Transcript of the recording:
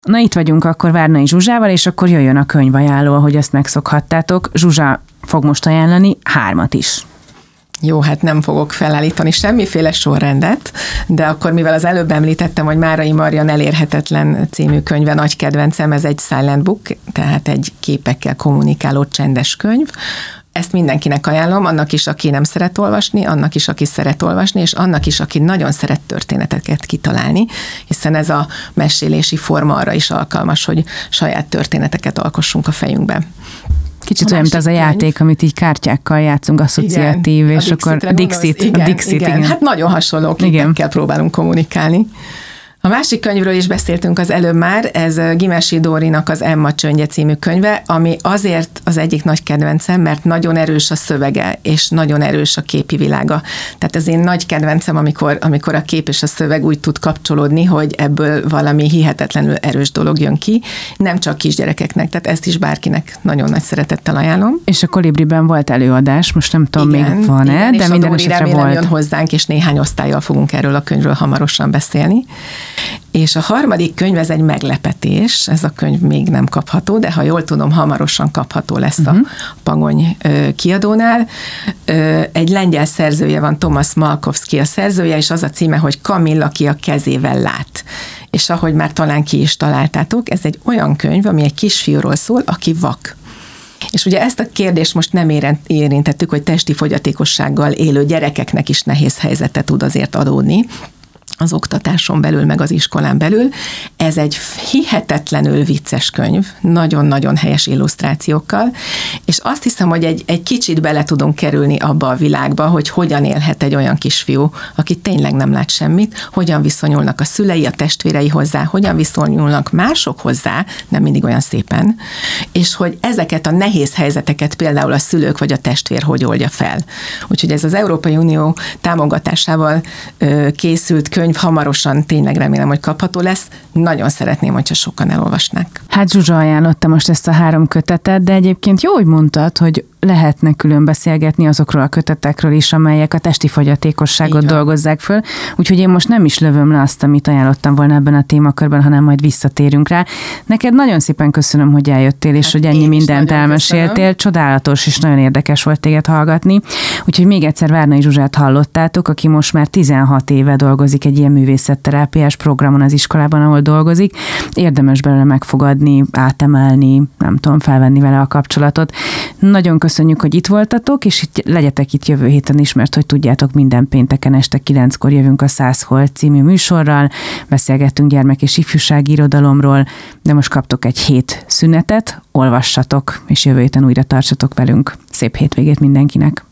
Na itt vagyunk akkor Várnai Zsuzsával, és akkor jöjjön a könyvajánló, ahogy azt megszokhattátok. Zsuzsa fog most ajánlani 3 is. Jó, hát nem fogok felállítani semmiféle sorrendet, de akkor mivel az előbb említettem, hogy Márai Marian Elérhetetlen című könyve nagy kedvencem, ez egy silent book, tehát egy képekkel kommunikáló csendes könyv. Ezt mindenkinek ajánlom, annak is, aki nem szeret olvasni, annak is, aki szeret olvasni, és annak is, aki nagyon szeret történeteket kitalálni, hiszen ez a mesélési forma arra is alkalmas, hogy saját történeteket alkossunk a fejünkbe. Kicsit olyan, mint az a játék, amit így kártyákkal játszunk, asszociatív, igen, és akkor Dixit. Igen. Hát nagyon hasonló képekkel próbálunk kommunikálni. A másik könyvről is beszéltünk az előbb már, ez Gimesi Dórinak az Emma csöndje című könyve, ami azért az egyik nagy kedvencem, mert nagyon erős a szövege, és nagyon erős a képi világa. Tehát az én nagy kedvencem, amikor a kép és a szöveg úgy tud kapcsolódni, hogy ebből valami hihetetlenül erős dolog jön ki, nem csak kisgyerekeknek, tehát ezt is bárkinek nagyon nagy szeretettel ajánlom. És a Kolibriben volt előadás, most nem tudom, még van-e, de minden esetre volt. Jön hozzánk, és néhány osztállyal fogunk erről a könyvről hamarosan beszélni. És a harmadik könyv, ez egy meglepetés, ez a könyv még nem kapható, de ha jól tudom, hamarosan kapható lesz a Pagony kiadónál. Egy lengyel szerzője van, Tomasz Malkowski a szerzője, és az a címe, hogy Kamilla, aki a kezével lát. És ahogy már talán ki is találtátok, ez egy olyan könyv, ami egy kisfiúról szól, aki vak. És ugye ezt a kérdést most nem érintettük, hogy testi fogyatékossággal élő gyerekeknek is nehéz helyzete tud azért adódni az oktatáson belül, meg az iskolán belül. Ez egy hihetetlenül vicces könyv, nagyon-nagyon helyes illusztrációkkal, és azt hiszem, hogy egy kicsit bele tudunk kerülni abba a világba, hogy hogyan élhet egy olyan kisfiú, aki tényleg nem lát semmit, hogyan viszonyulnak a szülei, a testvérei hozzá, hogyan viszonyulnak mások hozzá, nem mindig olyan szépen, és hogy ezeket a nehéz helyzeteket például a szülők vagy a testvér hogy oldja fel. Úgyhogy ez az Európai Unió támogatásával készült könyv, hamarosan tényleg remélem, hogy kapható lesz. Nagyon szeretném, hogyha sokan elolvasnák. Hát Zsuzsa ajánlotta most ezt a 3 kötetet, de egyébként jó, hogy mondtad, hogy lehetne külön beszélgetni azokról a kötetekről is, amelyek a testi fogyatékosságot dolgozzák föl. Úgyhogy én most nem is lövöm le azt, amit ajánlottam volna ebben a témakörben, hanem majd visszatérünk rá. Neked nagyon szépen köszönöm, hogy eljöttél, és hogy ennyi mindent elmeséltél. Köszönöm. Csodálatos és nagyon érdekes volt téged hallgatni. Úgyhogy még egyszer Várnai Zsuzsát hallottátok, aki most már 16 éve dolgozik egy ilyen művészetterápiás programon az iskolában, ahol dolgozik. Érdemes belőle megfogadni, átemelni, nem tudom, felvenni vele a kapcsolatot. Nagyon köszönjük, hogy itt voltatok, és legyetek itt jövő héten is, mert hogy tudjátok, minden pénteken este 9-kor jövünk a 100 Hold című műsorral, beszélgettünk gyermek- és ifjúsági irodalomról, de most kaptok egy hét szünetet, olvassatok, és jövő héten újra tartsatok velünk. Szép hétvégét mindenkinek!